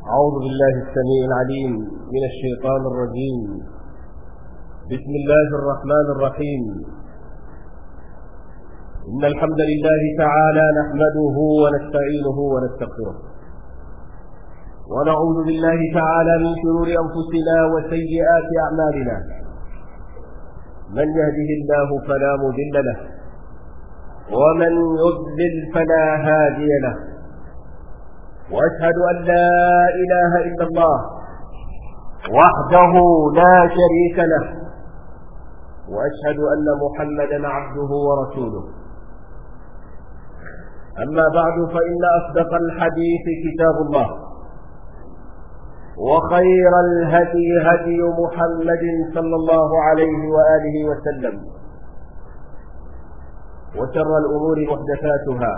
أعوذ بالله السميع العليم من الشيطان الرجيم. بسم الله الرحمن الرحيم. إن الحمد لله تعالى نحمده ونستعينه ونستغفره، ونعوذ بالله تعالى من شرور أنفسنا وسيئات أعمالنا. من يهده الله فلا مضل له، ومن يضلل فلا هادي له، وأشهد أن لا إله إلا الله وحده لا شريك له، وأشهد أن محمدا عبده ورسوله. أما بعد، فإن أصدق الحديث كتاب الله، وخير الهدي هدي محمد صلى الله عليه وآله وسلم، وشر الأمور محدثاتها،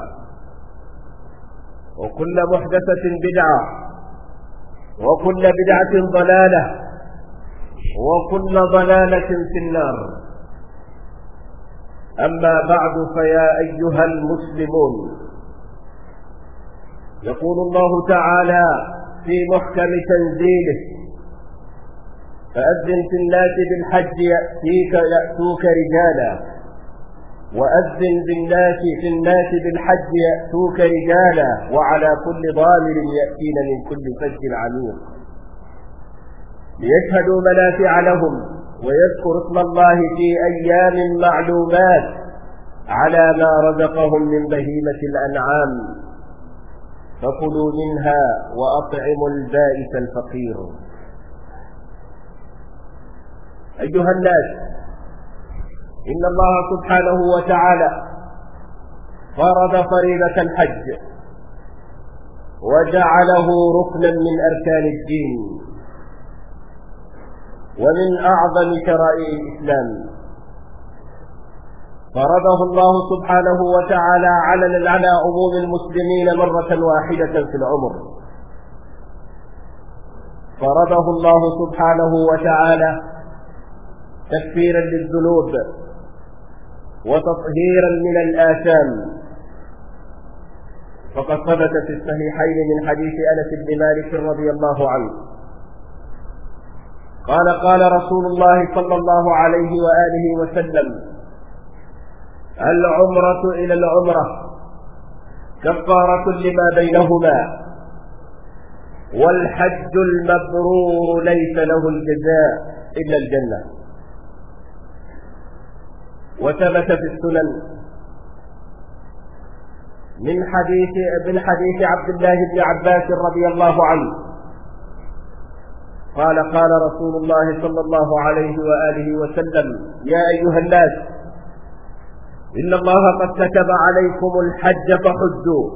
وكل محدثة بدعة، وكل بدعة ضلالة، وكل ضلالة في النار. أما بعد، فيا أيها المسلمون، يقول الله تعالى في محكم تنزيله: فأذن في الناس بالحج يأتوك رجالا، وأذن في الناس بالحج يأتوك رجالا، وعلى كل ضامر يأتين من كل فج عميق، ليشهدوا منافع لهم ويذكروا اسم الله في أيام معلومات على ما رزقهم من بهيمة الأنعام، فكلوا منها وأطعموا البائس الفقير. أيها الناس، إن الله سبحانه وتعالى فرض فريضة الحج وجعله ركنا من أركان الدين ومن أعظم شرائع الإسلام. فرضه الله سبحانه وتعالى على عموم المسلمين مرة واحدة في العمر. فرضه الله سبحانه وتعالى تكفيرا للذنوب وتطهيرا من الآثام، فقد ثبت في الصحيحين من حديث أنس بن مالك رضي الله عنه قال رسول الله صلى الله عليه وآله وسلم: العمرة إلى العمرة كفارة لما بينهما، والحج المبرور ليس له الجزاء إلا الجنة. وثبت في السنن من حديث عبد الله بن عباس رضي الله عنه قال رسول الله صلى الله عليه وآله وسلم: يا أيها الناس، إن الله قد كتب عليكم الحج فحجوا.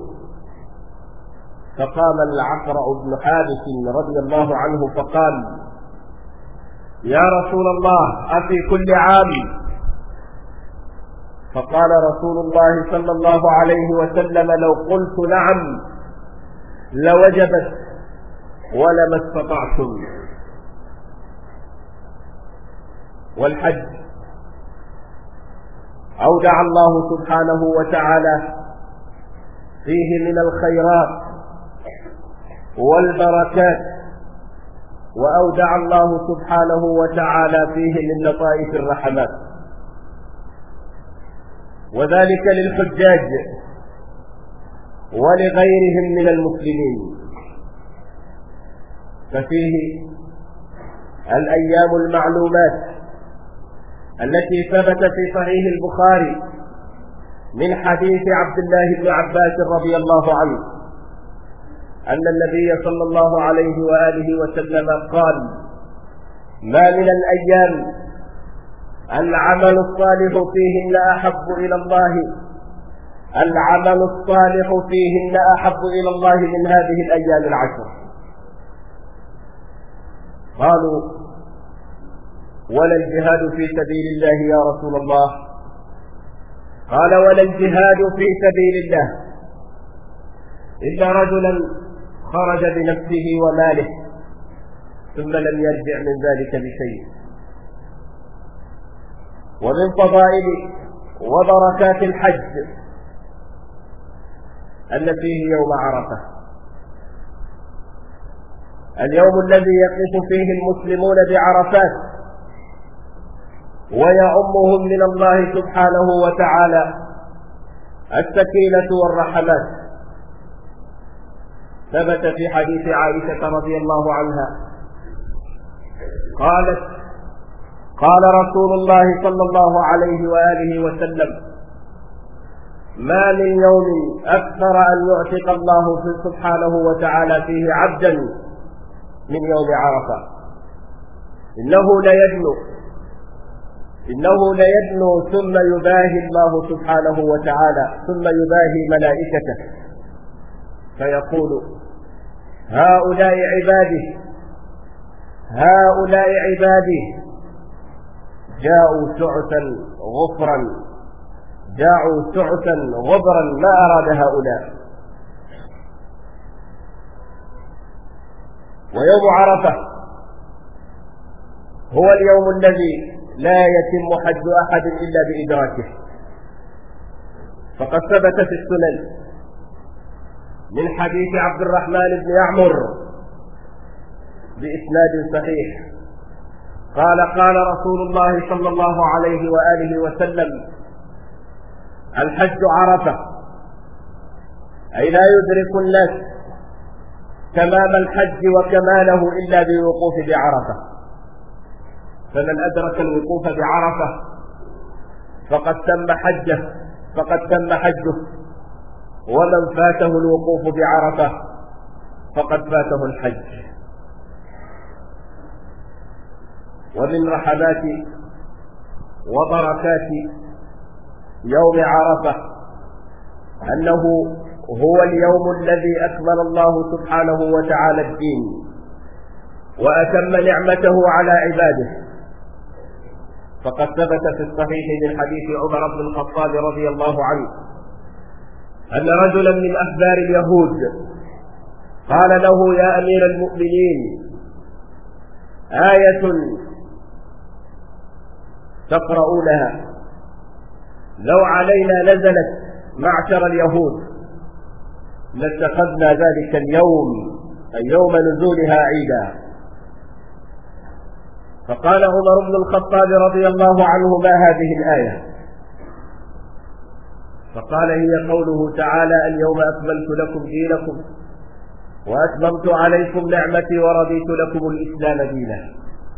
فقام العقرع بن حابس رضي الله عنه فقال: يا رسول الله، أفي كل عام؟ فقال رسول الله صلى الله عليه وسلم: لو قلت نعم لوجبت ولما استطعتم. والحج أودع الله سبحانه وتعالى فيه من الخيرات والبركات، وأودع الله سبحانه وتعالى فيه من لطائف الرحمات، وذلك للحجاج ولغيرهم من المسلمين. ففيه الأيام المعلومات التي ثبت في صحيح البخاري من حديث عبد الله بن عباس رضي الله عنه أن النبي صلى الله عليه وآله وسلم قال: ما من الأيام العمل الصالح فيهن أحب إلى الله من هذه الأيام العشر. قالوا: ولا الجهاد في سبيل الله يا رسول الله؟ قال: ولا الجهاد في سبيل الله إلا رجلا خرج بنفسه وماله ثم لم يرجع من ذلك بشيء. ومن فضائل وبركات الحج أن فيه يوم عرفة، اليوم الذي يقف فيه المسلمون بعرفات ويعمهم من الله سبحانه وتعالى السكينة والرحمات. ثبت في حديث عائشة رضي الله عنها قالت: قال رسول الله صلى الله عليه وآله وسلم: ما من يوم أكثر أن يعتق الله سبحانه وتعالى فيه عبدا من يوم عرفة. إنه ليدنو ثم يباهي الله سبحانه وتعالى ثم يباهي ملائكته فيقول: هؤلاء عبادي جاءوا سعثا غبرا ما أراد هؤلاء. ويوم عرفة هو اليوم الذي لا يتم حج أحد إلا بإدراكه، فقد ثبت في السنن من حديث عبد الرحمن بن يعمر بإسناد صحيح قال: قال رسول الله صلى الله عليه وآله وسلم: الحج عرفة، أي لا يدرك الناس تمام الحج وكماله إلا بالوقوف بعرفة، فمن أدرك الوقوف بعرفة فقد تم حجه، ومن فاته الوقوف بعرفة فقد فاته الحج. ومن رحمات وبركات يوم عرفة أنه هو اليوم الذي أكمل الله سبحانه وتعالى الدين وأتم نعمته على عباده، فقد ثبت في الصحيح من حديث عمر بن الخطاب رضي الله عنه أن رجلا من أحبار اليهود قال له: يا أمير المؤمنين، آية تقرؤونها لو علينا نزلت معشر اليهود لاتخذنا ذلك اليوم أي يوم نزولها عيدا. فقال عمر بن الخطاب رضي الله عنه: ما هذه الآية؟ فقال: هي قوله تعالى: اليوم أكملت لكم دينكم وأتممت عليكم نعمتي ورضيت لكم الإسلام دينا.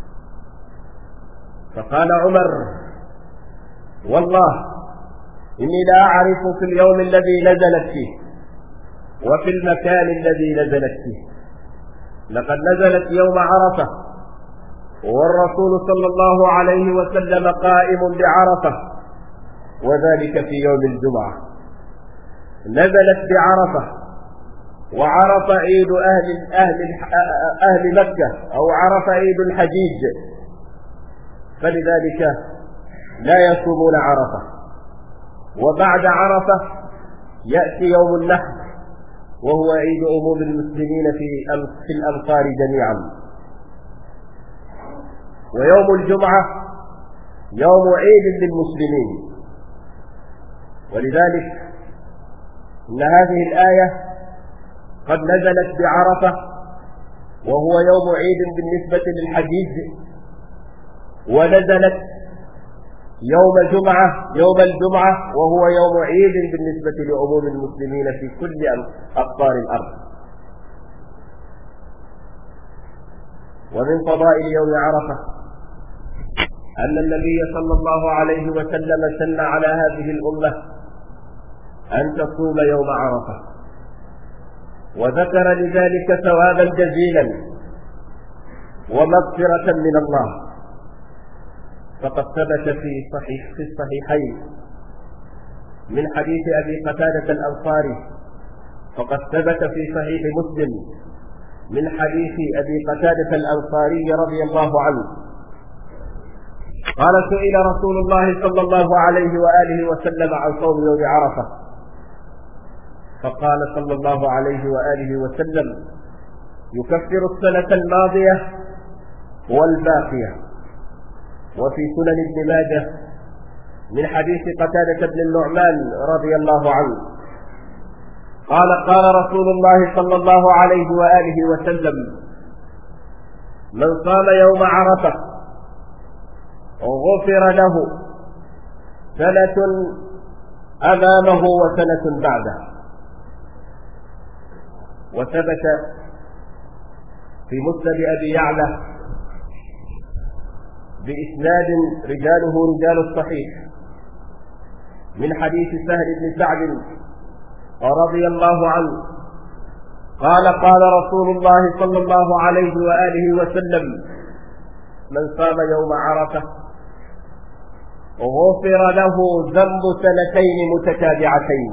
فقال عمر: والله إني لا أعرف في اليوم الذي نزلت فيه وفي المكان الذي نزلت فيه، لقد نزلت يوم عرفة والرسول صلى الله عليه وسلم قائم بعرفة، وذلك في يوم الجمعة. نزلت بعرفة، وعرف عيد أهل مكة، أو عرف عيد الحجيج، فلذلك لا يصومون عرفة. وبعد عرفة يأتي يوم النحر، وهو عيد عموم المسلمين في الأمصار جميعا. ويوم الجمعة يوم عيد للمسلمين، ولذلك إن هذه الآية قد نزلت بعرفة وهو يوم عيد بالنسبة للحجيج، ونزلت يوم الجمعة وهو يوم عيد بالنسبة لعموم المسلمين في كل أقطار الأرض. ومن فضائل يوم عرفة أن النبي صلى الله عليه وسلم سن على هذه الأمة أن تصوم يوم عرفة، وذكر لذلك ثوابا جزيلا ومغفرة من الله. فقد ثبت في الصحيحين من حديث أبي قتادة الأنصاري، فقد ثبت في صحيح مسلم من حديث أبي قتادة الأنصاري رضي الله عنه قال: سئل رسول الله صلى الله عليه وآله وسلم عن صوم يوم عرفة، فقال صلى الله عليه وآله وسلم: يكفر السنة الماضية والباقية. وفي سنن ابن ماجه من حديث قتادة بن النعمان رضي الله عنه قال: قال رسول الله صلى الله عليه وآله وسلم: من صام يوم عرفة غفر له سنة أمامه وسنة بعده. وثبت في مسند أبي يعلى بإسناد رجاله رجال الصحيح من حديث سهل بن سعد رضي الله عنه قال قال رسول الله صلى الله عليه وآله وسلم: من صام يوم عرفة غفر له ذنب سنتين متتابعتين.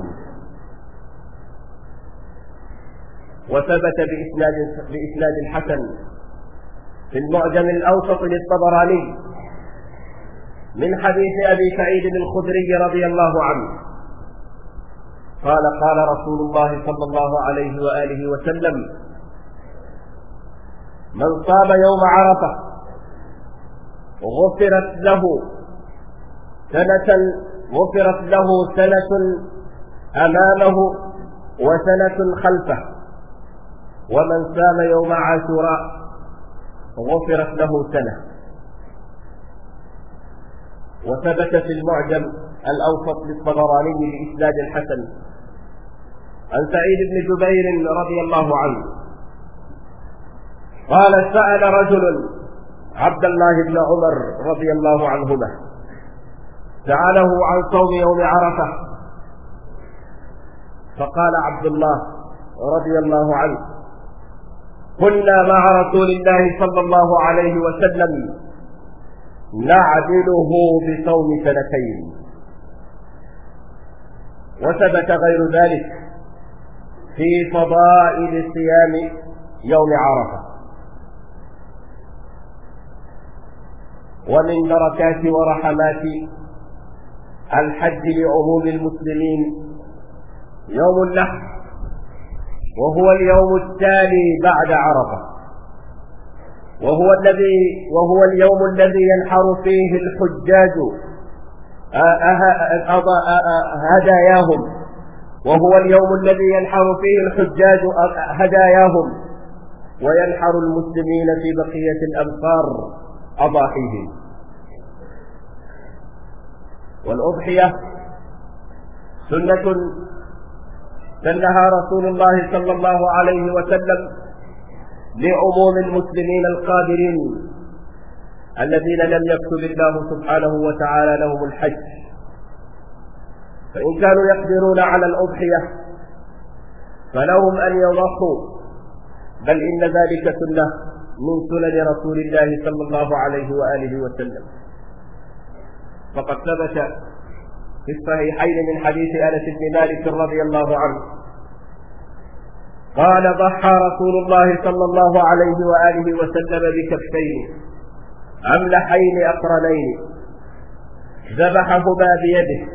وثبت بإسناد حسن في المعجم الأوسط للطبراني من حديث أبي سعيد الخدري رضي الله عنه قال قال رسول الله صلى الله عليه وآله وسلم: من صام يوم عرفة غفرت له سنة أمامه وسنة خلفه، ومن صام يوم عاشوراء غفرت له سنة. وثبت في المعجم الأوسط للطبراني بإسناد حسن عن سعيد بن جبير رضي الله عنه قال: سأل رجل عبد الله بن عمر رضي الله عنهما، سأله عن صوم يوم عرفة، فقال عبد الله رضي الله عنه: كنا مع رسول الله صلى الله عليه وسلم نعدله بصوم سنتين. وثبت غير ذلك في فضائل صيام يوم عرفة. ومن بركات ورحمات الحج لعموم المسلمين يوم النحر، وهو اليوم التالي بعد عرفة، وهو اليوم الذي ينحر فيه الحجاج هداياهم، وهو اليوم الذي ينحر فيه الحجاج هداياهم، وينحر المسلمين في بقية الأمصار أضاحيهم. والأضحية سنة سنها رسول الله صلى الله عليه وسلم لعموم المسلمين القادرين الذين لم يكتب الله سبحانه وتعالى لهم الحج، فإن كانوا يقدرون على الأضحية فلهم أن يضحوا، بل إن ذلك سنة من سنن رسول الله صلى الله عليه وآله وسلم. فقد ثبت في الصحيحين من حديث أنس بن مالك رضي الله عنه قال: ضحى رسول الله صلى الله عليه وآله وسلم بكبشين أملحين أقرنين، ذبحهما بيده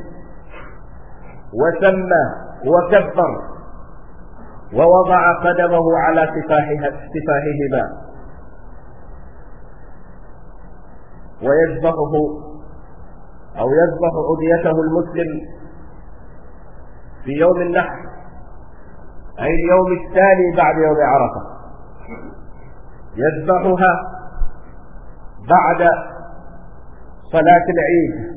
وسمى وكبر ووضع قدمه على سفاحهما، يذبح أضحيته المسلم في يوم النحر، أي اليوم التالي بعد يوم عرفة، يذبحها بعد صلاة العيد.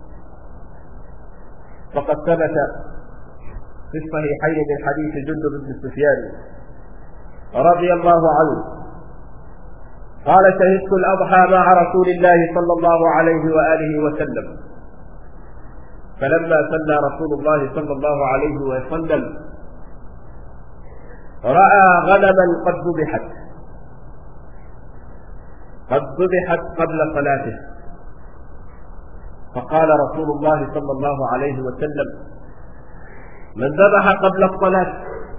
فقد ثبت في الصحيحين من حديث جندب بن سفيان رضي الله عنه قال: شهدت الأضحى مع رسول الله صلى الله عليه وآله وسلم، فلما صلى رسول الله صلى الله عليه وسلم رأى غنما قد ذبحت قبل صلاته، فقال رسول الله صلى الله عليه وسلم: من ذبح قبل الصلاة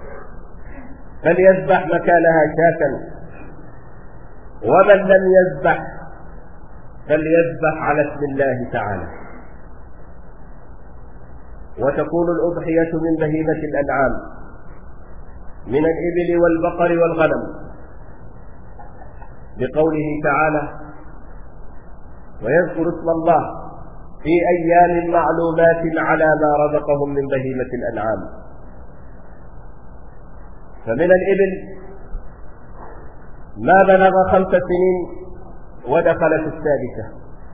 فليذبح مكانها شاة، ومن لم يذبح فليذبح على اسم الله تعالى. وتكون الأضحية من بهيمة الأنعام من الإبل والبقر والغنم، بقوله تعالى: ويذكر اسم الله في أيام معلومات على ما رزقهم من بهيمة الأنعام. فمن الإبل ما بلغ 5 سنين ودخل في السادسة.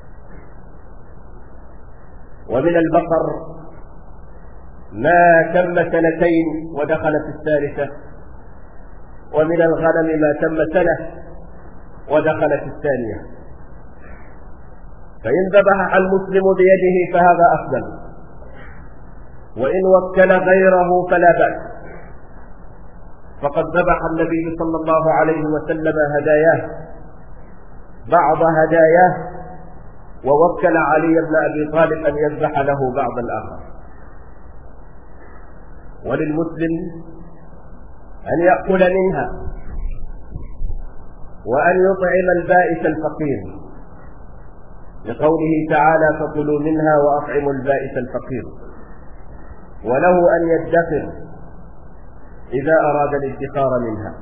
ومن البقر ما تم 2 ودخل في الثالثة. ومن الغنم ما تم 1 سنة ودخل في الثانية. فإن ذبح المسلم بيده فهذا أفضل، وإن وكل غيره فلا بأس. فقد ذبح النبي صلى الله عليه وسلم هداياه، بعض هداياه، ووكل علي بن أبي طالب أن يذبح له بعض الآخر. وللمسلم أن يأكل منها وأن يطعم البائس الفقير، لقوله تعالى: فكلوا منها وأطعموا البائس الفقير. وله أن يدخر إذا أراد الادخار منها.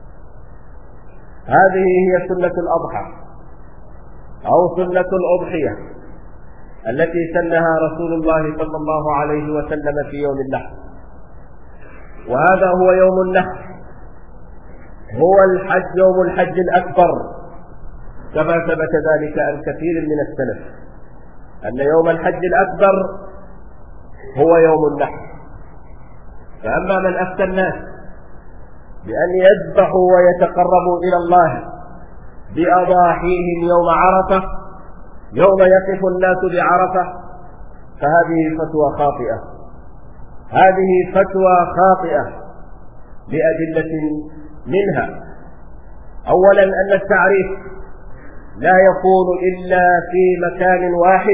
هذه هي سنة الأضحى أو سنة الأضحية التي سنها رسول الله صلى الله عليه وسلم في يوم النحر. وهذا هو يوم النحر، هو الحج، يوم الحج الأكبر، كما ثبت ذلك عن كثير من السلف أن يوم الحج الأكبر هو يوم النحر. فأما من أفتى الناس بأن يذبحوا ويتقربوا إلى الله بأضاحيهم يوم عرفة، يوم يقف الناس بعرفة، فهذه فتوى خاطئة، هذه فتوى خاطئة لأدلة منها. أولا أن التعريف لا يكون إلا في مكان واحد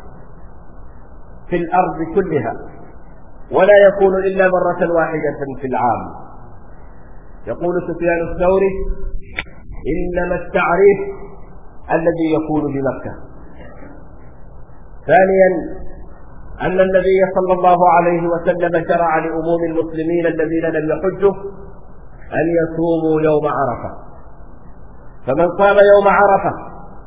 في الأرض كلها، ولا يكون إلا مرة واحدة في العام. يقول سفيان الثوري: إنما التعريف الذي يكون بمكة. ثانيا أن النبي صلى الله عليه وسلم شرع لأموم المسلمين الذين لم يحجوا أن يصوموا يوم عرفة، فمن صام يوم عرفة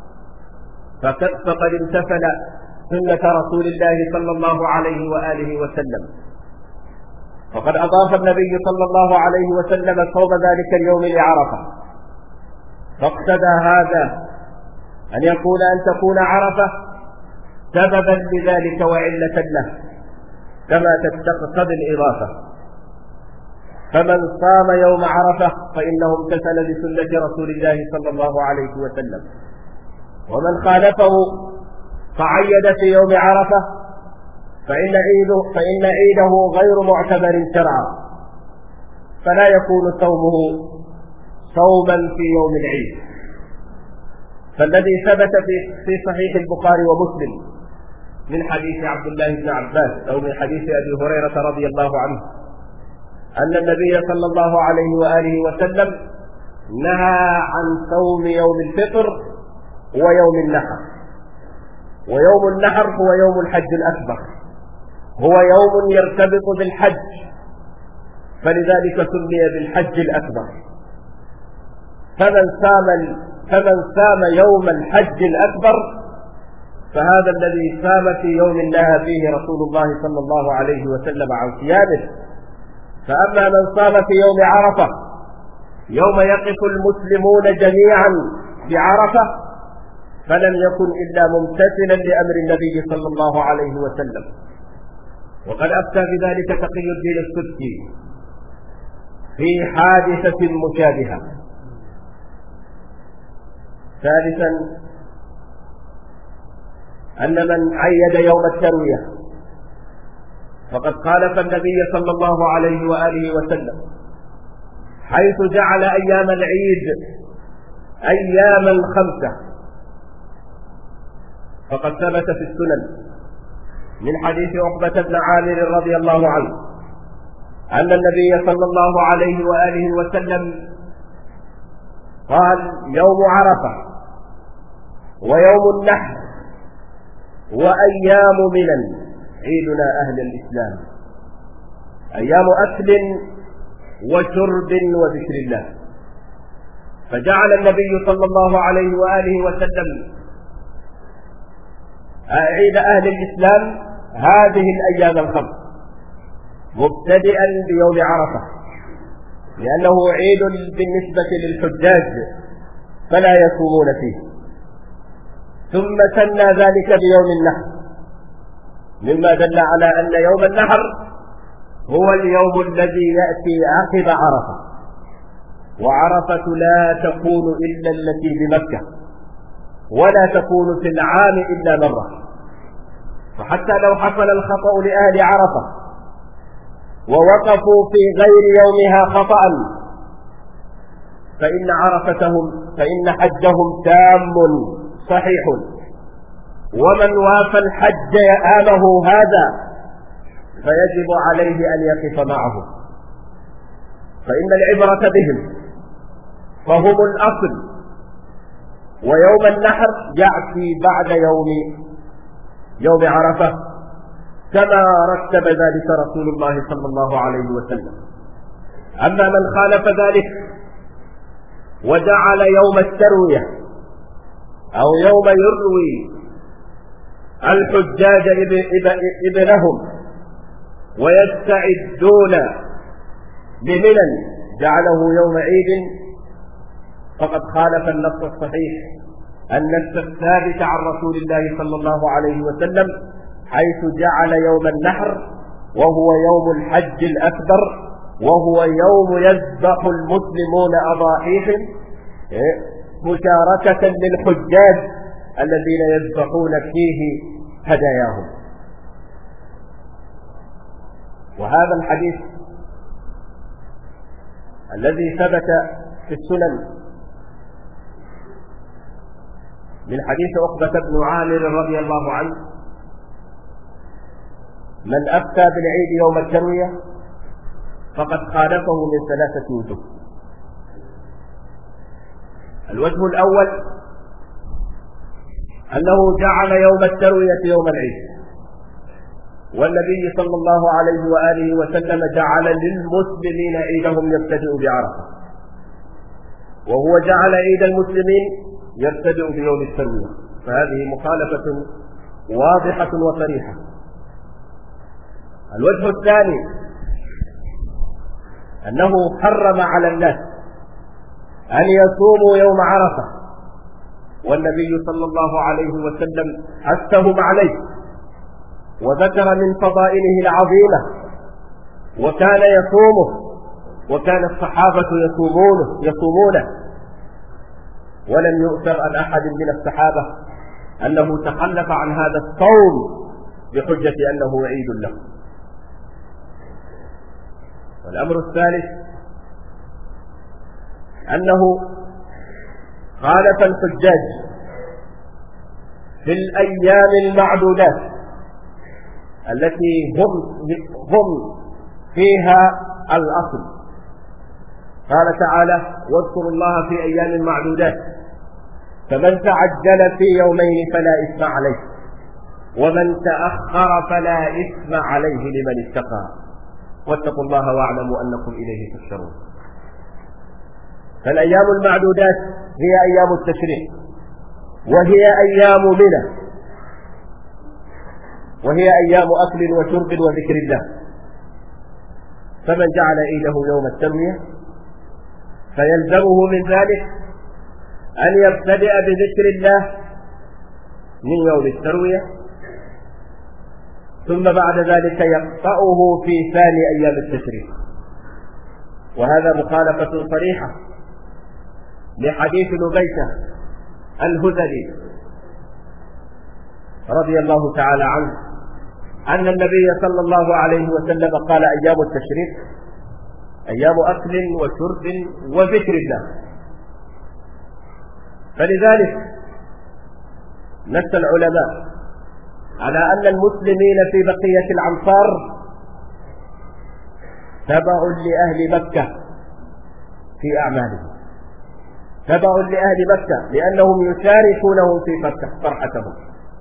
فقد امتثل سنة رسول الله صلى الله عليه وآله وسلم. فقد أضاف النبي صلى الله عليه وسلم صوم ذلك اليوم لعرفة، فاقتضى هذا أن تكون عرفة سببا لذلك وعلة له، كما تقتضي الإضافة. فمن صام يوم عرفة فإنه امتثل لسنة رسول الله صلى الله عليه وسلم، ومن خالفه فعيد في يوم عرفة فإن عيده غير معتبر شرعا، فلا يكون صومه صوما في يوم العيد. فالذي ثبت في صحيح البخاري ومسلم من حديث عبد الله بن عباس أو من حديث أبي هريرة رضي الله عنه أن النبي صلى الله عليه وآله وسلم نهى عن صوم يوم الفطر ويوم النحر. ويوم النحر هو يوم الحج الأكبر، هو يوم يرتبط بالحج، فلذلك سمي بالحج الأكبر. فمن سام يوم الحج الأكبر فهذا الذي سام في يوم نهى فيه رسول الله صلى الله عليه وسلم عن صيامه. فأما من صام في يوم عرفة يوم يقف المسلمون جميعا بعرفة فلم يكن إلا ممتثلا لأمر النبي صلى الله عليه وسلم. وقد أفتى بذلك تقي الدين السبكي في حادثة مشابهة. ثالثا أن من عيد يوم التروية فقد خالف النبي صلى الله عليه وآله وسلم، حيث جعل أيام العيد أياما 5. فقد ثبت في السنن من حديث عقبة بن عامر رضي الله عنه أن النبي صلى الله عليه وآله وسلم قال: يوم عرفة ويوم النحر وأيام منى عيدنا أهل الإسلام، أيام أكل وشرب وذكر الله. فجعل النبي صلى الله عليه وآله وسلم عيد أهل الإسلام هذه الأيام 5 مبتدئا بيوم عرفة، لأنه عيد بالنسبة للحجاج فلا يصومون فيه. ثم سنى ذلك بيوم النحر، مما دل على أن يوم النحر هو اليوم الذي يأتي عقب عرفة، وعرفة لا تكون إلا التي بمكة، ولا تكون في العام إلا مرة. فحتى لو حصل الخطأ لأهل عرفة ووقفوا في غير يومها خطأ فإن حجهم تام صحيح، ومن وافى الحج عامه هذا فيجب عليه أن يقف معهم، فإن العبرة بهم فهم الأصل، ويوم النحر يأتي بعد يوم عرفة كما رتب ذلك رسول الله صلى الله عليه وسلم. أما من خالف ذلك وجعل يوم التروية أو يوم يروي الحجاج ابنهم ويستعدون بمنن جعله يوم عيد فقد خالف النص الصحيح، النص الثابت عن رسول الله صلى الله عليه وسلم، حيث جعل يوم النحر وهو يوم الحج الأكبر، وهو يوم يذبح المسلمون أضاحيهم مشاركة للحجاج الذين يذبحون فيه هداياهم. وهذا الحديث الذي ثبت في السنن من حديث عقبة بن عامر رضي الله عنه: من أفتى بالعيد يوم التروية فقد خالفه من 3 وجوه. الوجه الأول أنه جعل يوم التروية يوم العيد، والنبي صلى الله عليه وآله وسلم جعل للمسلمين عيدهم يبتدئ بعرفة، وهو جعل عيد المسلمين يبتدئ بيوم التروية، فهذه مخالفة واضحة وصريحة. الوجه الثاني أنه حرم على الناس أن يصوموا يوم عرفة، والنبي صلى الله عليه وسلم حثهم عليه وذكر من فضائله العظيمة، وكان يصومه، وكان الصحابة يصومونه، ولم يؤثر عن أحد من الصحابة أنه تخلف عن هذا الصوم بحجة أنه عيد له. والأمر الثالث أنه خالف الحجاج في الأيام المعدودات التي هم فيها الأصل. قال تعالى: واذكروا الله في أيام معدودات، فمن تعجل في يومين فلا إثم عليه، ومن تأخر فلا إثم عليه لمن اتقى، واتقوا الله واعلموا أنكم إليه تحشرون. فالأيام المعدودات هي أيام التشريق، وهي أيام منى، وهي أيام أكل وشرب وذكر الله. فمن جعل عيده يوم التروية فيلزمه من ذلك أن يبتدئ بذكر الله من يوم التروية، ثم بعد ذلك يقطعه في ثاني أيام التشريق. وهذا مخالفة صريحة لحديث نبيشة الهذلي رضي الله تعالى عنه أن النبي صلى الله عليه وسلم قال: أيام التشريق أيام أكل وشرب وذكر الله. فلذلك نص العلماء على أن المسلمين في بقية الأمصار تبع لأهل مكة في أعمالهم، تبع لأهل مكة، لأنهم يشاركونهم في فرحتهم،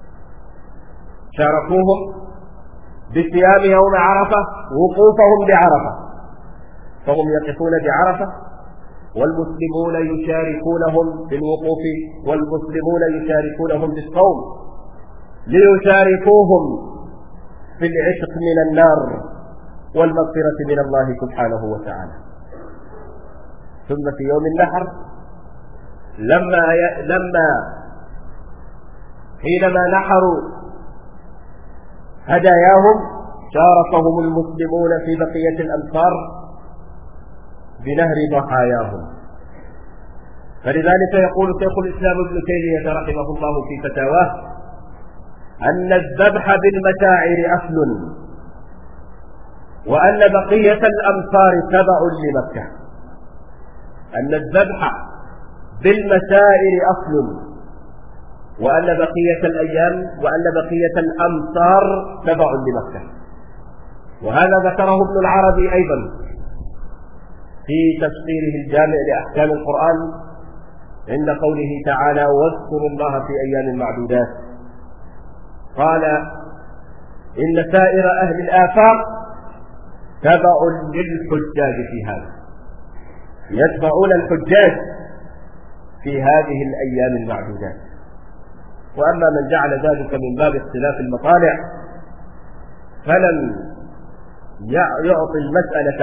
شاركوهم بصيام يوم عرفة، وقوفهم بعرفة، فهم يقفون بعرفة والمسلمون يشاركونهم بالوقوف، والمسلمون يشاركونهم بالصوم، ليشاركوهم في العتق من النار والمغفرة من الله سبحانه وتعالى. ثم في يوم النحر لما حينما نحروا هداياهم شاركهم المسلمون في بقية الأمصار بنهر ضحاياهم. فلذلك يقول شيخ الإسلام ابن تيمية رحمه الله في فتاواه أن الذبح بالمشاعر أصل، وأن بقية الأمصار تبع لمكة. أن الذبح بالمشاعر أصل، وأن بقية الأيام وأن بقية الأمصار تبع لمكة. وهذا ذكره ابن العربي أيضا في تفسيره الجامع لأحكام القرآن عند قوله تعالى: واذكروا الله في أيام معدودات. قال: إن سائر أهل الآفاق تبع للحجاج في هذا، يتبعون الحجاج في هذه الأيام المعدودات. وأما من جعل ذلك من باب اختلاف المطالع فلم يعطي المسألة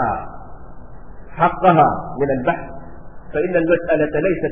حقها من البحث، فإن المسألة ليست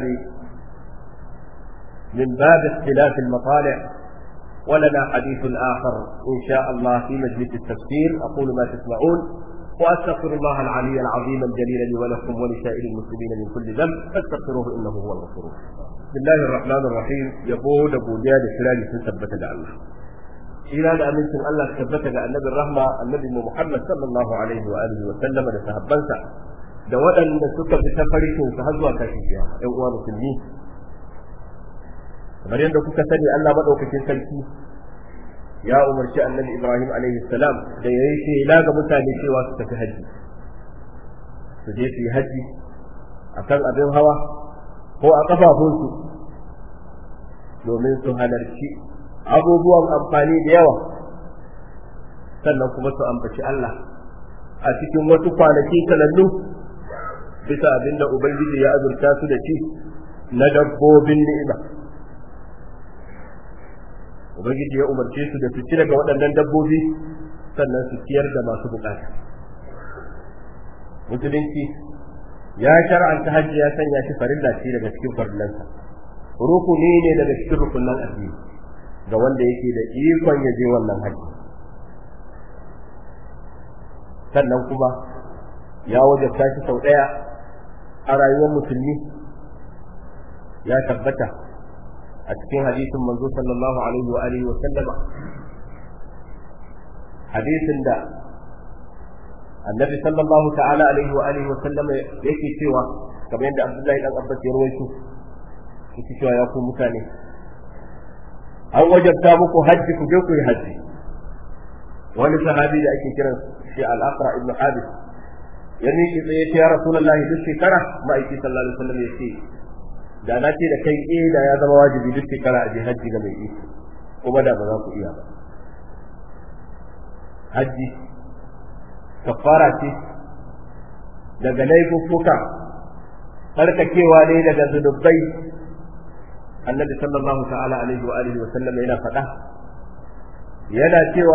من باب اختلاف المطالع. ولنا حديث آخر إن شاء الله في مجلس التفسير. أقول ما تسمعون وأستغفر الله العلي العظيم الجليل لي ولكم ولسائر المسلمين من كل ذنب فاستغفروه إنه هو الغفور. بسم الله الرحمن الرحيم. يقول أبو جاد السلالي ثبت الله إلى أن أمنتم الله ثبت النبي الرحمة النبي محمد صلى الله عليه وآله وسلم لتهبنسا da waɗanda suka fi tafarkin su har zuwa tashin kiyama. ‘Yan uwa musulmi, kamar yadda kuka sani, Allah maɗaukakin sarki ya umarci annabi Ibrahim alaihi salam da ya yi shela ga mutane cewa su tafi hajji, su je su yi hajji a kan abin hawa ko a ƙafafunsu domin su halarci abubuwan amfani da yawa, sannan kuma su ambaci Allah a cikin wasu kwanaki sanannu bisa abin da Ubangiji ya azurta su da shi na dabbobin ni'ima. Ubangiji ya umarce su da su ci daga waɗannan dabbobi sannan su ciyar da masu bukata. Musulunci ya shar'anta hajji, ya sanya shi farilla ce daga cikin farillansa, rukuni ne daga cikin rukunan addini ga wanda yake da ikon ya je wannan hajji. Sannan kuma ya wajabta shi sau ɗaya a rayuwar musulmi. Ya tabbata a cikin hadisin manzo sallallahu alaihi wa alihi wa sallama, hadisin da annabi sallallahu ta'ala alaihi wa alihi wa sallama yake cewa, kamar yadda Abdullahi dan Abbas ya rawaito, yake cewa ya ku mutane, an wajabta muku hajji, ku je ku yi hajji. Wani sahabi da ake kiran shi al-Aqra ibn Habis ya miƙe tsaye ya Rasulullahi, duk shekara ma'aiki sallallahu alaihi wa sallam ya ce da na ce da kai da ya zama wajibi duk shekara a je hajji ga mai iko, kuma da ba za ku iya ba. Hajji kafara ce daga laifuffuka, tsarkakewa ne daga zunubai. Annabi sallallahu ta'ala alaihi wa alihi wa sallam yana faɗa, yana cewa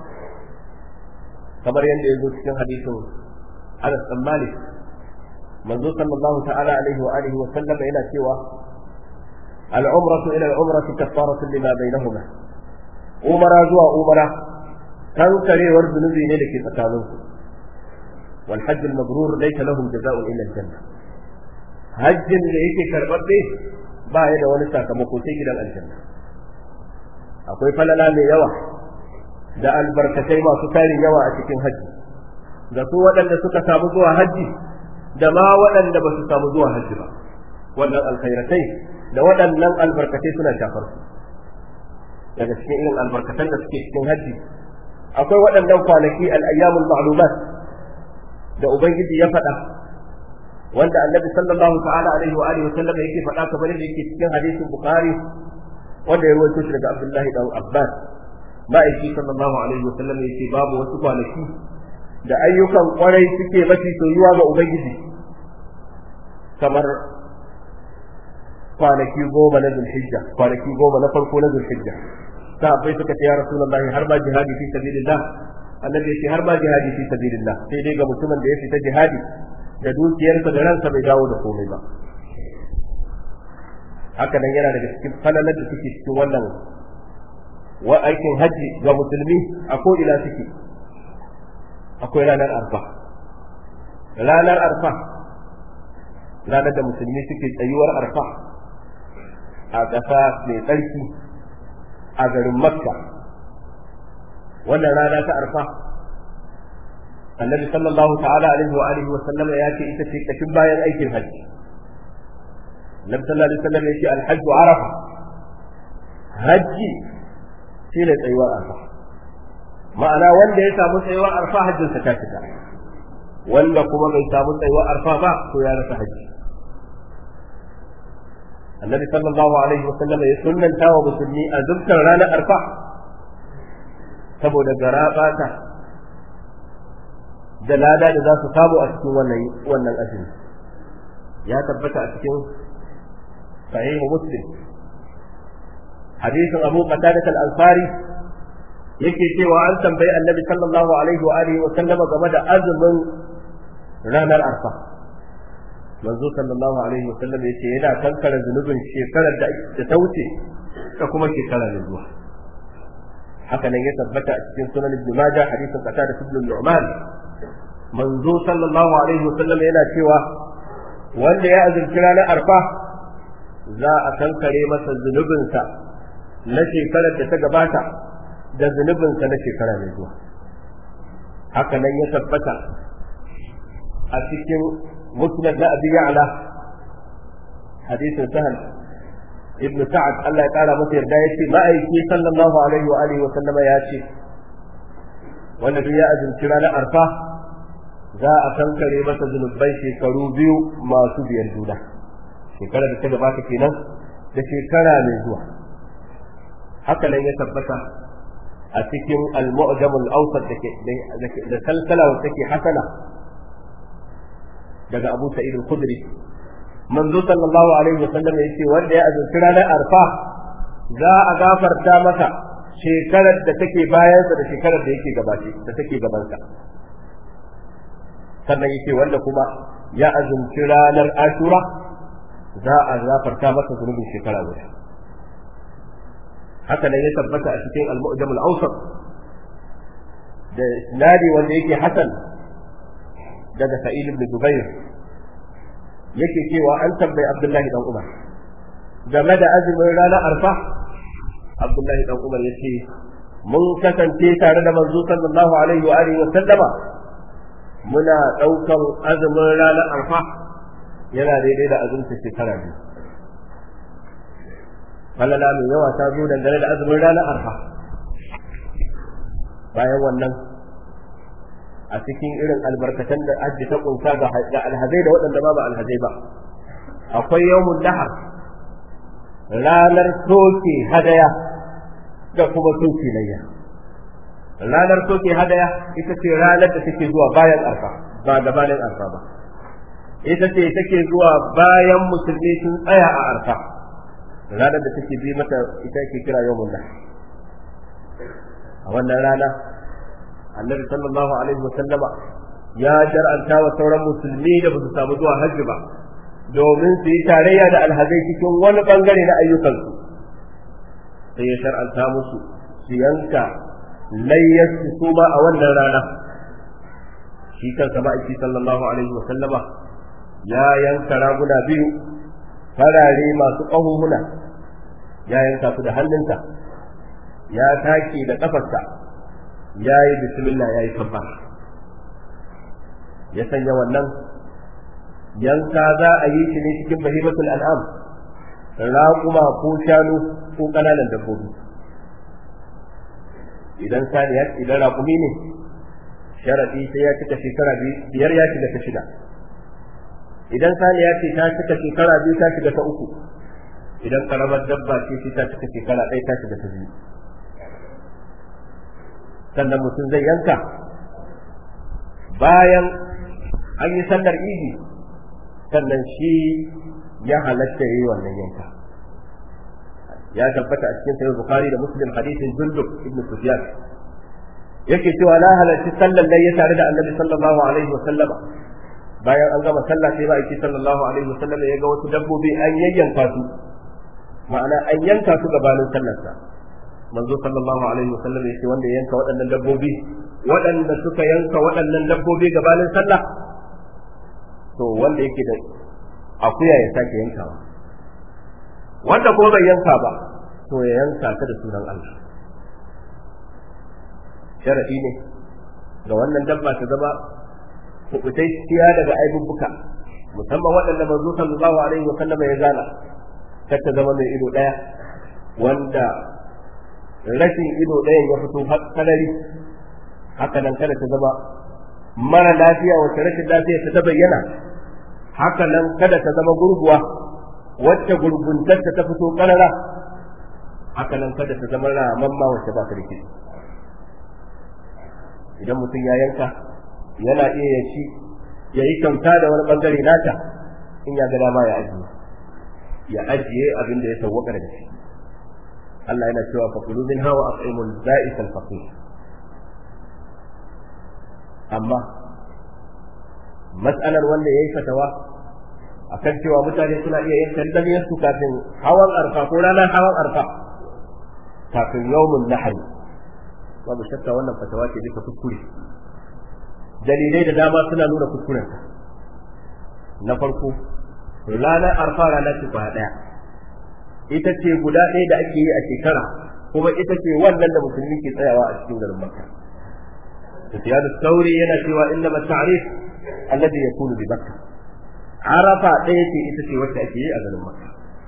kamar yadda ya zo cikin hadisin Anas bin Malik, manzo sallallahu ta'ala alaihi wa alihi wa sallam yana cewa al-umratu ila al-umrati kaffaratu lima bainahuma. Umara zuwa umara kankarewar zunubi ne da ke tsakaninsu. wal hajj al-mabrur laysa lahu jazaa'un illa al-janna. hajjin da yake karbabbe ba ya da wani sakamako sai gidan aljanna. Akwai falala mai yawa da albarkatai masu tarin yawa a cikin hajji, ga su waɗanda suka samu zuwa hajji da ma waɗanda ba su samu zuwa hajji ba. Wannan alkhairatai da waɗannan albarkatai suna shafar su. Daga cikin irin albarkatan da suke cikin hajji akwai waɗannan kwanaki al-ayyamul ma'lumat da ubangiji ya faɗa, wanda annabi sallallahu ta'ala alaihi wa alihi wa sallam yake faɗa kamar yadda yake cikin hadisin bukhari wanda ya rawaito shi daga abdullahi dan abbas. Ma'aiki sallallahu alaihi wa sallam yake babu wasu kwanaki da ayyukan kwarai suke mafi soyuwa ga ubangiji kamar kwanaki 10 na zulhijja, kwanaki 10 na farko na zulhijja. Sahabbai suka ce ya rasulullahi, har ma jihadi fi sabilillah? Annabi ya ce har ma jihadi fi sabilillah, sai dai ga mutumin da ya fita jihadi da dukiyarsa da ransa bai dawo da komai ba. haka nan yana daga cikin falalar da suke cikin wannan aikin hajji ga musulmi a ko ina suke. Akwai ranar arfa, ranar da musulmi suke tsayuwar arfa a ƙasa mai tsarki a garin Makka. Wannan rana ta arfa annabi sallallahu ta'ala alaihi wa alihi wa sallama ya ce ita ce kashin bayan aikin hajji. Annabi sallallahu alaihi wa sallam ya ce al-hajju arafa, hajji shine tsayuwar arfa. Ma'ana wanda ya samu tsayuwar arfa hajjinsa ta cika, wanda kuma bai samu tsayuwar arfa ba to ya rasa hajji. Annabi sallallahu alaihi wa sallam ya sunnanta wa musulmi azumtar ranar arfa saboda garabata da lada da za su samu a cikin wannan azumi. Ya tabbata a cikin sahih Muslim hadisin Abu Qatadah al-Ansari yake cewa an tambayi Annabi sallallahu alaihi wa alihi wa sallama game da azumin ranar arfa. Manzo sallallahu alaihi wa sallam yace yana kankare zunubin shekarar da ta wuce da kuma shekara mai zuwa. Haka nan ya tabbata a cikin sunan Ibn Majah hadisin Qatadah ibn Nu'man. Manzo sallallahu alaihi wa sallam yana cewa wanda ya azumci ranar arfa za a kankare masa zunubinsa na shekarar da ta gabata da zunubinsa na shekara mai zuwa. Haka nan ya tabbata a cikin musnad na Abi Ya'la hadisin Sahal ibn Sa'ad Allah ya kara masa yarda yace ma'aiki sallallahu alaihi wa alihi wa sallama ya ce wanda duk ya azumci ranar arfa za a kankare masa zunubai shekaru biyu masu biyar juna, shekara da ta gabata kenan da shekara mai zuwa. Haka nan ya tabbata a cikin al-mu'jam al-awsat da salsala wacce take hasana daga Abu Sa'id al-Khudri. Manzo sallallahu alaihi wa sallam yace wanda ya azumci ranar arfa za a gafarta masa shekarar da take bayansa da shekarar da take gabansa. Sannan yake wanda kuma ya azumci ranar ashura za a gafarta masa zunubin shekara guda. Haka nan ya tabbata a cikin al-mu'jam al-awsat da isnadi wanda yake hasan daga Sa'id ibn Jubair yake cewa an tambayi Abdullahi dan Umar game da azumin ranar arfa. Abdullahi dan Umar yace mun kasance tare da manzo sallallahu alaihi wa alihi wa sallama muna ɗaukan azumin ranar arfa yana daidai da azumta shekara biyu. falala mai yawa ta zo dangane da azumin ranar arfa. Bayan wannan a cikin irin albarkatan da hajji ta kunsa ga alhazai da waɗanda ba alhazai ba, akwai yawmun nahar, ranar soke hadaya da kuma soke layya. Ranar soke hadaya ita ce ranar da take zuwa bayan arfa, ba gabanin arfa ba. Ita ce take zuwa bayan musulmi sun tsaya a arfa. Ranar da take bi mata ita ke kira yawmun nahar. A wannan rana annabi sallallahu alaihi wasallama ya jar'anta wa sauran musulmi da ba su samu zuwa hajji ba domin su yi tarayya da alhazai cikin wani bangare na ayyukansu, sai ya shar'anta musu su yanka layyarsu su ma a wannan rana. Shi kansa ma'aiki sallallahu alaihi wasallama ya yanka raguna biyu farare masu ƙahuhuna, ya yanka su da hannunsa, ya take da ƙafarsa, ya yi bismillah, ya yi kabbar, ya sanya wannan yanka za a yi shi ne cikin bahimatul an'am, raƙuma ko shanu ko ƙananan dabbobi. Idan raƙumi ne sharaɗi sai ya cika shekara biyar ya shiga ta shida. Idan saniya ce ta cika shekara biyu ta shiga ta uku. Idan karamar dabba ce ta cika shekara ɗaya ta shiga ta biyu. Sannan mutum zai yanka bayan an yi sallar idi, sannan shi ya halatta yi wannan yanka. Ya tabbata a cikin sahih Bukhari da Muslim hadisin Jundub ibn Sufyan yake cewa na halarci sallar layya tare da Annabi sallallahu alaihi wa sallama. Bayan an gama sallah sai ma'aiki sallallahu alaihi wa sallama ya ga wasu dabbobi an yayyanka su ma'ana an yanka su gabanin sallarsa. Manzo sallallahu alaihi wasallam yace wanda ya yanka waɗannan dabbobi, waɗanda suka yanka waɗannan dabbobi gabanin sallah, to wanda yake da akuya ya sake yankawa, wanda ko bai yanka ba to ya yanka ta da sunan Allah. Sharadi ne ga wannan dabba ta zama kubutacciya daga aibubbuka, musamman waɗanda manzo sallallahu alaihi wasallam ya gana, kar ta zama mai ido ɗaya wanda rashin ido ɗayan ya fito sarari. Haka nan kada ta zama mara lafiya wacce rashin lafiya ta bayyana. Haka nan kada ta zama gurguwa wacce gurguntarta ta fito karara. Haka nan kada ta zama ramamma wacce ba ta da kitse. Idan mutum ya yanka yana iya ya ci ya yi kyauta da wani bangare nata in ya ga dama ya ajiye abin da ya sawwaka daga shi. Allah yana cewa fakulu minha wa at'imul ba'is al-faqir. Amma mas'alar wanda yayi fatawa akan cewa mutane suna iya yin tallabiyar su kafin hawan arfa ko ranar hawan arfa kafin yawmun nahl, babu shakka wannan fatawa ce duka kuskure. Dalilai da dama suna nuna kuskuren. Na farko, ranar arfa rana ce kwaya daya, ita ce guda ɗaya da ake yi a shekara, kuma ita ce wannan da musulmi ke tsayawa a cikin garin Makka. Sufyan al-Thawri yana cewa inna at-ta'rif alladhi yakunu bi Makka. Arafa ɗaya ce ita ce wacce ake yi a garin Makka.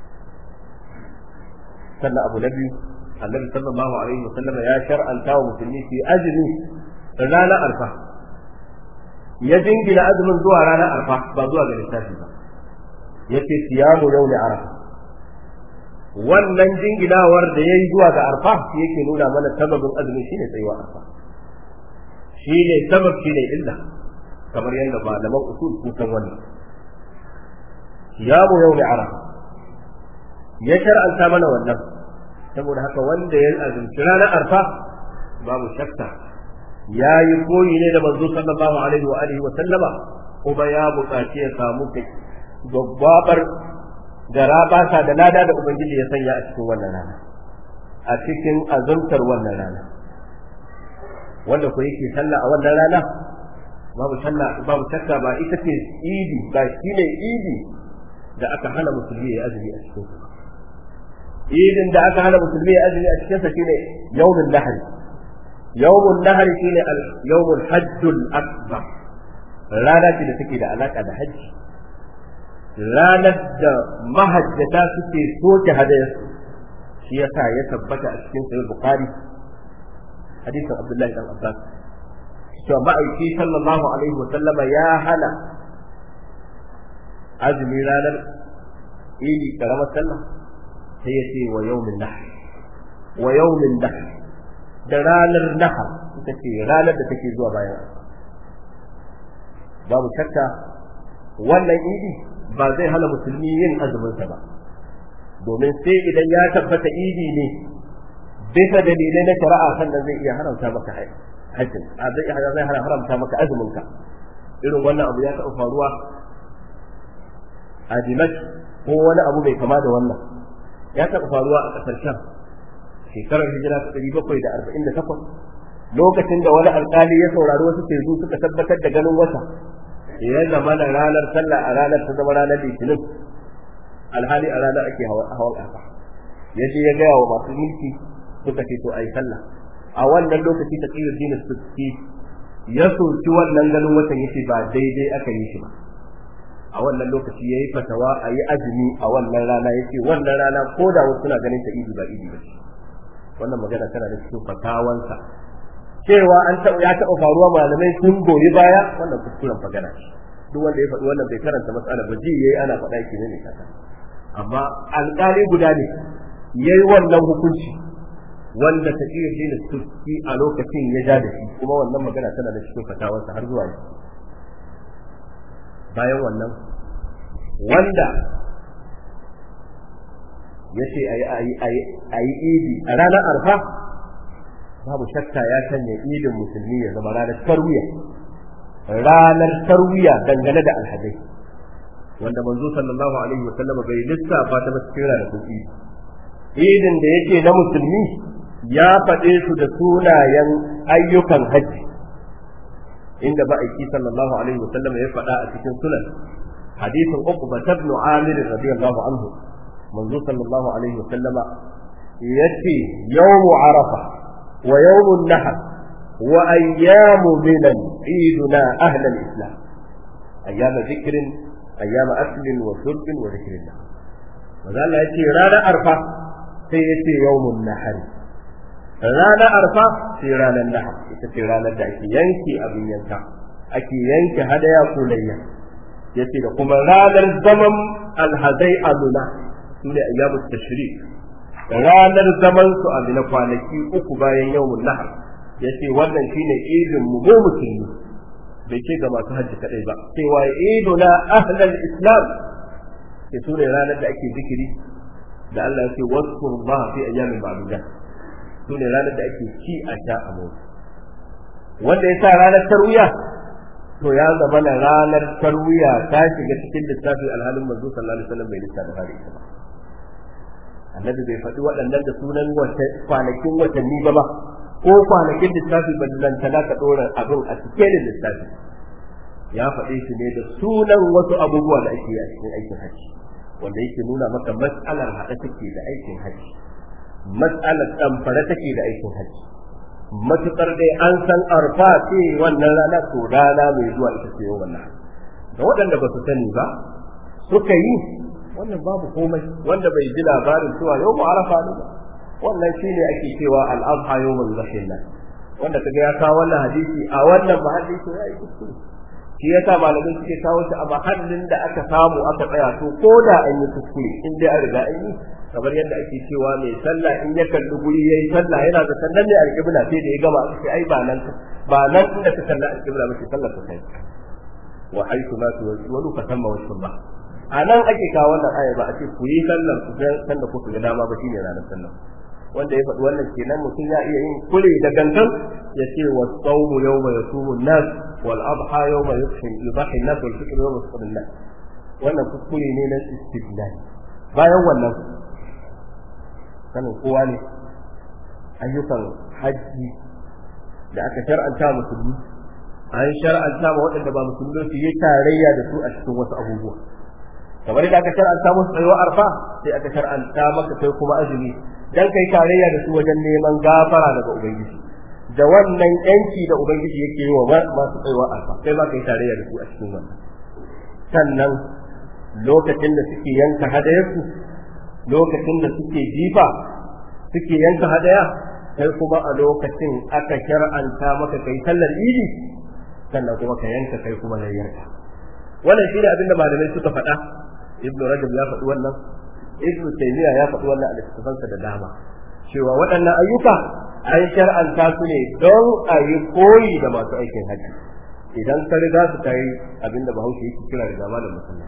Sannan abu na biyu, Annabi sallallahu alaihi wa sallam ya shar'anta wa musulmi fi azmi ranar arfa. Ya jingina azumin zuwa ranar arfa ba zuwa ga lissafi ba. Yace siyamu yawmi arafa. Wannan jinginawar da ya yi zuwa ga arfa yake nuna mana sababin azumi shine tsayuwa arfa, shine sabab shine illa, kamar yadda malaman usul sun san wannan. Siyamu yawmi arafa ya shar'anta mana wannan, saboda haka wanda ya azumci ranar arfa babu shakka ya yi koyi ne da manzo sallallahu alaihi wa alihi wa sallama, kuma ya buƙaci ya samu gwaggwabar gara basa da lada da ubangiji ya sanya a cikin wannan rana, a cikin azumtar wannan rana. Wanda ko yake sallah a wannan rana babu shakka ba ita ce idi, ba shine idi da aka hana musulmi ya azumi a cikin sa. Idin da aka hana musulmi ya azumi a cikin sa shine yawmul nahr. Yawmul nahr shine yawmul hajjul akbar, rana ce da take da alaka da hajji, ranar da mahajjata suke soke hadayarsu. Shi yasa ya tabbata a cikin sahih Bukhari hadisin Abdullahi dan Abbas cewa ma'aiki sallallahu alaihi wa sallama ya hana azumi ranar idi karamar sallah, sai ya ce wa yawmin nahr da ranar nahar, ita ce ranar da take zuwa bayan. Babu shakka wannan idi ba zai hana musulmi yin azuminsa ba, domin sai idan ya tabbata idi ne bisa dalilai na shari'a sannan zai iya haramta maka hajjin, zai haramta maka azuminka. Irin wannan abu ya taɓa faruwa a Dimash ko wani abu mai kama da wannan, ya taɓa faruwa a ƙasar Sham shekarar hijira ta 748, lokacin da wani alƙali ya saurari wasu tezu suka tabbatar da ganin wata, ya zama da ranar sallah a ranar ta zama ranar litinin, alhali a ranar ake hawan arfa. Ya je ya gaya wa masu mulki suka ce to ai sallah. A wannan lokaci ta kiyar dinin suki ya soki wannan ganin watan yace ba daidai aka yi shi ba. A wannan lokaci yayi fatawa a yi azumi a wannan rana, yace wannan rana ko da wasu suna ganin ta idi ba idi ba. Wannan magana tana da cikin fatawansa. Cewa ya taɓa faruwa malamai sun goyi baya, wannan kuskuren magana ce. Duk wanda ya faɗi wannan bai karanta matsalar ba, ji yayi ana faɗa yake ne kaka. Amma alƙali guda ne yayi wannan hukunci wanda ta iya shi ne suki a lokacin ya ja da shi, kuma wannan magana tana da cikin fatawarsa har zuwa yau. Bayan wannan wanda ya ce a yi idi a ranar arfa, babu shakka ya sanya idin musulmi ya zama ranar tarwiya dangane da alhadai, wanda manzo sallallahu alaihi wa sallam bai lissafa ta cikin ranakun idi. idin da yake na musulmi ya faɗe su da sunayen ayyukan hajji inda ma'aiki sallallahu alaihi wasallam ya faɗa a cikin sunan hadisin Uqba ibn Amir radiyallahu anhu manzo sallallahu alaihi wasallama yace yawmu arafa wa yawmun nahr wa ayyamu minan iduna ahla al-islam ayyama dhikrin ayyama aklin wa shurbin wa dhikrillah manzo Allah yace ranar arfa sai yace yawmun nahr ranar arfa sai ranar nahar ita ce ranar da ake yanke abin yanka ake yanke hadaya ko layya yace da kuma ranar zaman alhazai amina su ne ayyamu tashrik ranar zaman su amina kwanaki uku bayan yawmun nahar yace wannan shine idin mu musulmi bai ce ga masu hajji kadai ba sai wa iduna ahlal islam sai su ne ranar da ake zikiri da Allah yake wasqurullaha fi ayyamin ma'dudat su ne ranar da ake ci a sha a motsi wanda ya sa ranar tarwiya to ya zama na ranar tarwiya ta shiga cikin lissafin alhalin manzo sallallahu alaihi wasallam bai lissafa da hari ba annabi bai faɗi waɗannan da sunan kwanakin watanni ba ko kwanakin lissafi ballantana ka ɗora abin a cikin lissafi ya faɗe shi ne da sunan wasu abubuwa da ake yi a cikin aikin hajji wanda yake nuna maka mas'alar haɗa take da aikin hajji mas'alar ɗamfara take da aikin hajji matuƙar dai an san arfa ce wannan rana to rana mai zuwa ita ce yau wannan da waɗanda ba su sani ba suka yi wannan babu komai wanda bai ji labarin cewa yau mu arafa ne ba wannan shine ake cewa al-adha yawmul zahilla wanda kaga ya kawo wannan hadisi a wannan mahalli to yayi kuskure shi yasa malamai suke kawo shi a mahallin da aka samu aka tsaya to ko da an yi kuskure in dai an riga an yi kamar yadda ake cewa mai sallah in ya kalli guri yayi sallah yana da sannan ne alƙibla sai da ya gama sai ai ba nan inda ka kalla alƙibla ba sai sallar ta kai wa haythu ma tuwallu fa tamma wajhullah anan ake kawo wannan aya ba a ce ku yi sallar ku san da ku ga dama ba shine ranar sallah wanda ya faɗi wannan kenan mutum ya iya yin kure da gangan ya ce wa sawmu yawma yasumu an-nas wal adha yawma yudhi an-nas wal fitr yawma yusqil an-nas wannan kuskure ne na istidlal bayan wannan sanin kowa ne ayyukan hajji da aka shar'anta musulmi an shar'anta ma waɗanda ba musulmi su yi tarayya da su a cikin wasu abubuwa kamar da aka shar'anta musu tsayuwar arfa sai aka shar'anta maka kai kuma azumi dan kai tarayya da su wajen neman gafara daga ubangiji da wannan yanci da ubangiji yake yi wa masu tsayuwar arfa kai ma kai tarayya da su a cikin wannan sannan lokacin da suke yanka hadayarsu lokacin da suke jifa suke yanka hadaya sai kuma a lokacin aka shar'anta maka kai sallar idi sannan kuma ka yanka kai kuma layyarka wannan shine abin da malamai suka faɗa ibnu rajab ya faɗi wannan ibnu taymiya ya faɗi wannan a littafansa da dama cewa waɗannan ayyuka an shar'anta su ne don a yi koyi da masu aikin hajji idan ka riga su kai abin da bahaushe yake kira da zama da musulmi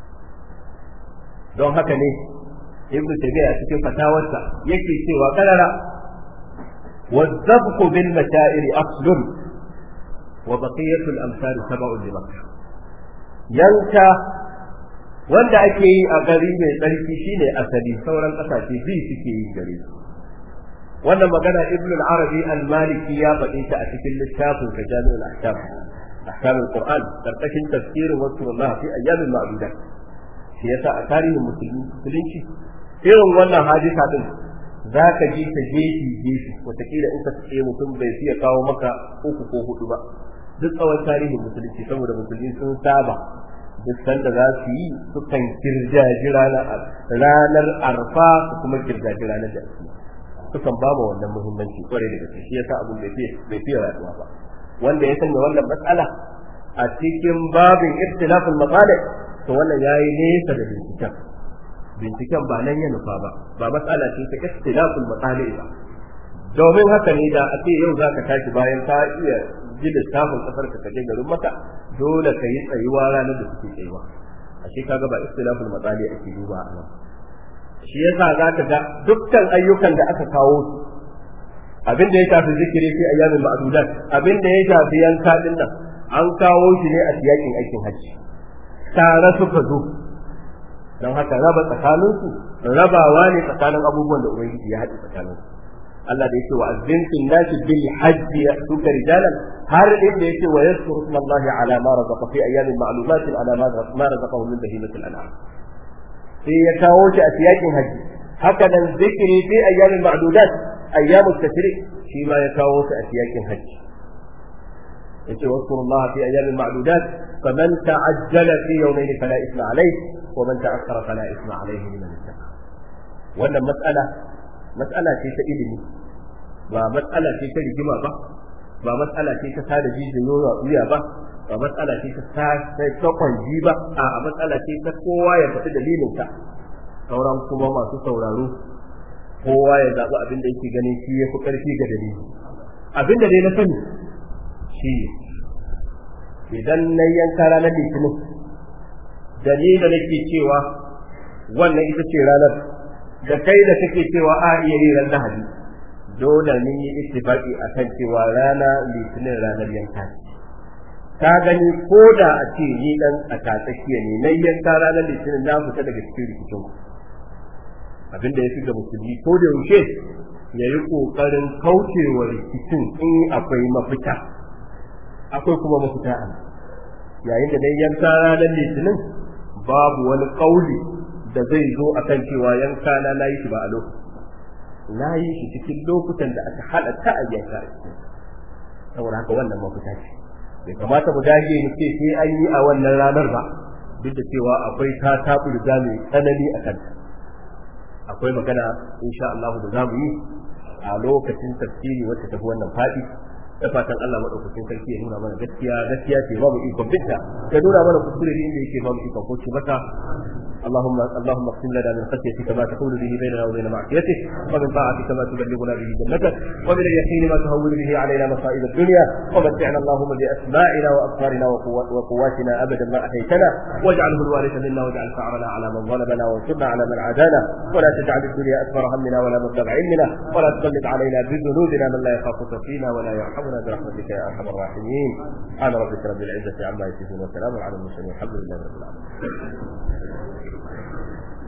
don haka ne ibnu taymiya a cikin fatawarsa yake cewa karara والذبح بالمشاعر أصل وبقية الأمثال سبع لمكة yanka wanda ake yi a gari mai tsarki shine asali sauran kasashe bi suke yi gare su wannan magana ibn al-arabi al-maliki ya faɗi ta a cikin littafin ta jami'ul ahkam al-qur'an karkashin tafsirin wasulullah fi ayyamin ma'dudat shi yasa a tarihin musulunci irin wannan hadisa din zaka ji ta jefi wataƙila in ka tsaye mutum bai fiye kawo maka 3 ko 4 ba duk tsawon tarihin musulunci saboda musulmi sun saba duk sanda za su yi sukan kirjaji ranar arfa su kuma kirjaji ranar da sukan ba mu wannan muhimmanci kwarai da gaske shi yasa abin bai fiye rayuwa ba wanda ya sanya wannan matsala a cikin babin ikhtilaful maqalid to wannan yayi nesa da binciken ba nan ya nufa ba matsala ce ta ikhtilaful maqalid ba domin haka ne da a ce yau zaka tashi bayan ka iya ji littafin kasar ka je garin maka dole ka yi tsayuwa ranar da suke tsayuwa ashe kaga ba ikhtilaful matsali ake duba a nan shi yasa zaka ga dukkan ayyukan da aka kawo su abin da ya shafi zikiri fi ayyamin ma'dudat abin da ya shafi yanka din nan an kawo shi ne a siyakin aikin hajji tare suka zo don haka raba tsakaninsu rabawa ne tsakanin abubuwan da ubangiji ya haɗe tsakaninsu. Allah da yake wa azzin fil nasi bil hajji ya'tuka rijalan har inda yake wa yazkuru ismallahi ala ma razaqa fi ayyamin ma'lumatin ala ma razaqahum min bahimatil an'am, sai ya kawo shi a siyakin haji. haka nan zikri fi ayyamin ma'dudat ayyamut tashrik shi ma ya kawo shi a siyakin haji. yace wazkurullaha fi ayyamin ma'dudat faman ta'ajjala fi yawmayn fala ithma alayhi wa man ta'akhkhara fala ithma alayhi liman ittaqa. wannan mas'ala ce ta ilimi, ba matsala ce ta rigima ba matsala ce ta sada jijiyoyi wuya ba matsala ce ta kwanji ba, a matsala ce ta kowa ya faɗi dalilinta, sauran kuma masu sauraro kowa ya zaɓi abin da yake ganin shi ya fi ƙarfi ga dalili. abin da dai na sani shi idan na yanka ranar litinin da ni da nake cewa wannan ita ce ranar, da kai da kake cewa a iya yi ran Lahadi, dole mun yi ittifaqi akan cewa rana litinin ranar yanka. ka gani ko da a ce ni dan tsakatsakiya ne nan yanka ranar litinin na fita daga cikin rikicin. abinda ya fi ga musulmi ko da yaushe ya yi kokarin kaucewa rikicin in akwai mafita, akwai kuma mafita a yayin da nan yanka ranar litinin babu wani kauli da zai zo akan cewa yanka na yi shi ba a lokaci, na yi shi cikin lokutan da aka halatta a yanka a cikin. saboda haka wannan mafita ce, bai kamata mu dage mu ce sai an yi a wannan ranar ba, duk da cewa akwai ta taburga mai tsanani a kanta. akwai magana insha Allah da zamu yi a lokacin tafsiri wacce tafi wannan fadi, da fatan Allah madaukakin sarki ya nuna mana gaskiya ce babu ikon binta, ya nuna mana kuskure inda yake babu ikon ko mata. اللهم اقسم لنا من خشيتك ما تحول به بيننا وبين معصيتك، ومن طاعتك ما تبلغنا به جنتك، ومن اليقين ما تهون به علينا مصائب الدنيا، ومتعنا اللهم باسماعنا وابصارنا وقواتنا ابدا ما احييتنا، واجعله الوارث منا واجعل ثارنا على من ظلمنا وانصرنا على من عادانا، ولا تجعل الدنيا اكبر همنا ولا مبلغ علمنا، ولا تسلط علينا بذنوبنا من لا يخافك فينا ولا يرحمنا برحمتك يا ارحم الراحمين. سبحان ربك رب العزه عما يصفون وسلام على المرسلين والحمد لله رب العالمين.